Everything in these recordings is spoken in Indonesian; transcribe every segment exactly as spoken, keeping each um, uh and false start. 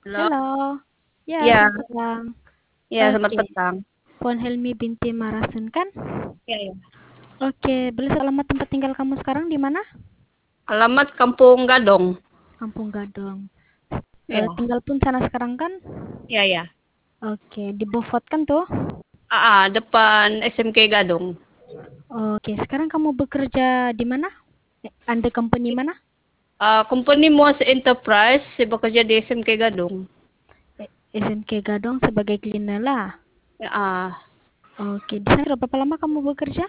Halo, Halo, ya ya, selamat petang. ya selamat Oke, petang. Puan Helmi binti Marasun kan? Ya, ya. Oke, boleh alamat tempat tinggal kamu sekarang di mana? Alamat Kampung Gadong. Kampung Gadong. Eh, Ya, tinggal pun sana sekarang kan? ya, ya. Oke, di Beaufort kan tuh? A A, depan S M K Gadong. Oke, sekarang kamu bekerja di mana? Eh, Under company mana? Uh, company Moas Enterprise, saya bekerja di S M K Gadong. Eh, S M K Gadong sebagai cleaner lah. Ya, ah. Oke, di sana berapa lama kamu bekerja?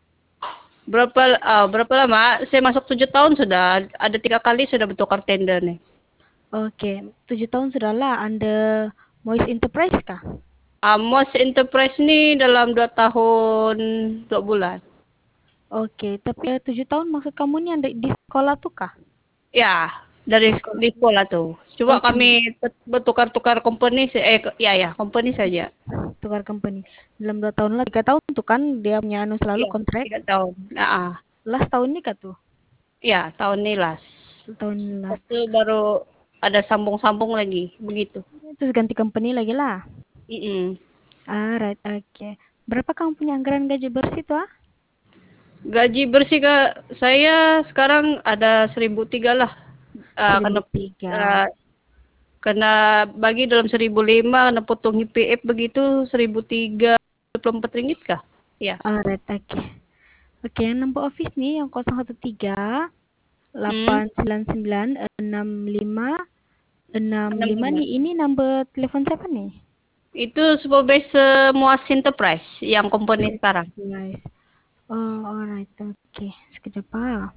Berapa ah, berapa lama? Saya masuk tujuh tahun sudah. Ada tiga kali sudah bertukar tender nih. Oke, tujuh tahun sudah lah under Moist Enterprise kah? Uh, Moas Enterprise ini dalam dua tahun dua bulan. Oke, tapi eh, tujuh tahun maksud kamu nih ada di sekolah tuh kah? Ya, Di dari sekolah. di sekolah tuh. Coba Oh, kami cuma bertukar-tukar company, eh ya ya, company saja. tukar company. Dalam dua tahun lah, tiga tahun tuh kan dia punya anu selalu Iya, kontrak. tiga tahun. Nah, Last tahun ini kah tuh? ya tahun ini last. Tahun last. Itu baru ada sambung-sambung lagi, begitu. Terus ganti company lagi lah. Mm-mm. Ah, right, oke. Okay. Berapa kamu punya anggaran gaji bersih tuh? Ah? Gaji bersih Kak, saya sekarang ada seribu tiga lah. Uh, Seribu kena tiga. uh, kena bagi dalam seribu lima, kena potong I P F begitu seribu tiga puluh empat ringgit kah? Ya. Ah, right, oke. Okay. Oke, okay, yang number office nih yang nol satu tiga Hmm, delapan sembilan sembilan enam lima enam lima enam puluh lima. nih. Ini number telepon siapa nih? Itu supervisor Muas Enterprise yang company sekarang. Guys. Oh, alright, oke. Okay. Sekejap ah.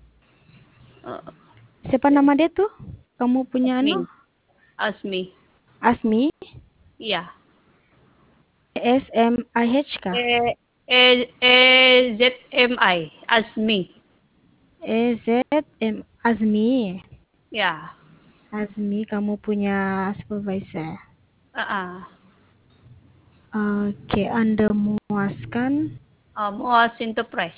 Uh, Siapa nama dia tuh? Kamu punya anu? Asmi, Asmi. Asmi? Iya. S M I H kah? E, E, E Z M I, Azmi. E Z M Azmi. Ya. Azmi kamu punya supervisor. Uh-uh. Oke, Anda memuaskan. Uh, Muas Enterprise.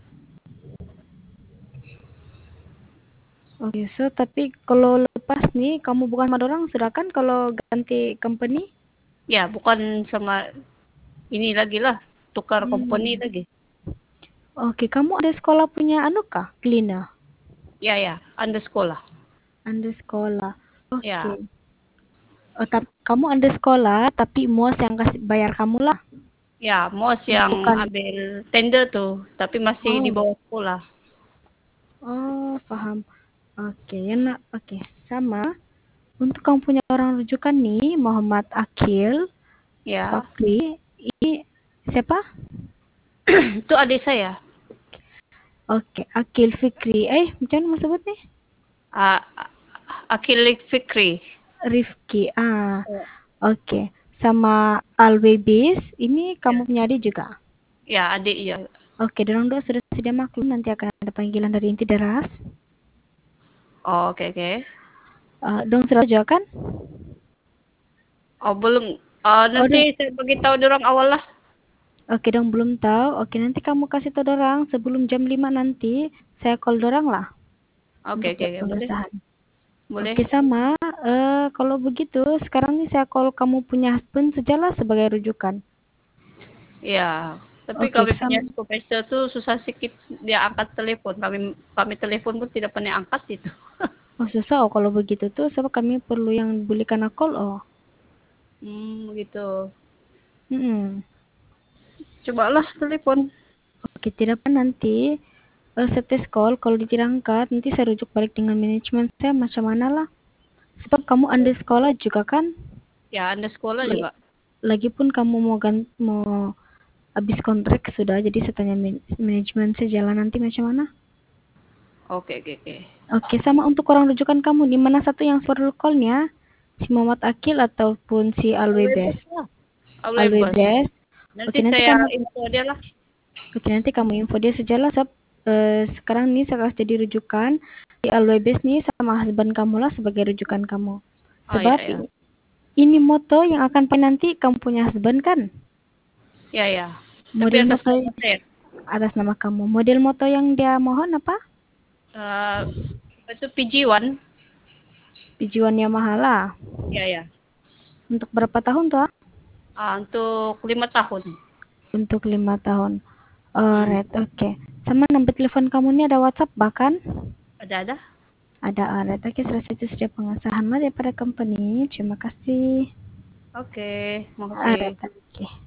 Oke, so tapi kalau lepas nih kamu bukan sama orang sudah kan kalau ganti company? Ya, bukan sama ini lagi lah. Tukar company Hmm. lagi. Oke, kamu ada sekolah punya anu kah? Cleaner. Ya, ya. Anda sekolah. Anda sekolah. Oke. Ya. Oh, tapi kamu ada sekolah tapi muas yang kasih bayar kamu lah. Ya, Muas yang Bukan. ambil tender tuh. Tapi masih di Oh. bawah sekolah. Oh, paham. Oke, ya nak. Oke, sama. Untuk kamu punya orang rujukan nih, Muhammad Akil Ya. Fakri. Ini siapa? Itu adik saya. Oke, Akil Fikri. Eh, macam mana mau sebut nih? Uh, Akil Fikri. Rifki. Ah, Ya. oke. Sama Alwebis. Ini Ya, kamu punya adik juga. ya adik ya. Oke, dorong dua sudah sedia maklum. Nanti akan ada panggilan dari inti deras. Oh, oke, okay, oke. Okay. Uh, dong sudah jawab kan? Oh, belum. Uh, Oh, nanti dong. saya beritahu orang awal lah. Oke, dong belum tahu. Oke, nanti kamu kasih tahu dorang sebelum jam lima nanti. Saya call dorang lah Oke, untuk oke, buat oke. Boleh. pengesahan. Boleh. Oke, sama. Eh, kalau begitu, sekarang nih saya call kamu punya husband sajalah sebagai rujukan. Ya, tapi Oke, kami punya sama. supervisor tuh susah sedikit dia angkat telepon. Kami kami telepon pun tidak pernah angkat itu. Oh, susah oh kalau begitu tuh. Sebab kami perlu yang belikan call oh. Hmm, gitu. Hmm. Cobalah telepon. Oke, tidak apa nanti eh, setes call kalau tidak angkat nanti saya rujuk balik dengan manajemen saya macam mana lah. Sebab kamu anda sekolah juga kan? Ya, Anda sekolah Lagi, juga. lagipun kamu mau gan- mau habis kontrak sudah jadi saya tanya man- manajemen saya jalan nanti macam mana? Oke, oke, oke. Oke, sama untuk orang rujukan kamu, di mana satu yang for call-nya? Si Muhammad Akil ataupun si Alwebes Alwebes? lah. Alwebes. Alwebes. Nanti Oke, nanti saya kamu info dia lah. Oke, nanti kamu info dia sejalan sab eh, sekarang nih saya kasih jadi rujukan si Alwebes nih sama husband kamu lah sebagai rujukan kamu. Oh Sebab ya, ya. ini, ini moto yang akan pakai nanti kamu punya husband kan? Ya, ya. Tapi Model atas moto nama saya. atas nama kamu. Model moto yang dia mohon apa? Uh, itu P G satu. Pijuan Yamaha lah. Iya, ya. Untuk berapa tahun tuh? Ah, untuk lima tahun. Untuk lima tahun. Hmm. Alright, oke. Okay. Sama nomor telepon kamu ini ada WhatsApp bahkan? Ada-ada. Ada, alright. Oke, okay, selesai itu sudah pengesahan daripada company. Terima kasih. Oke, makasih. Alright, oke. Okay.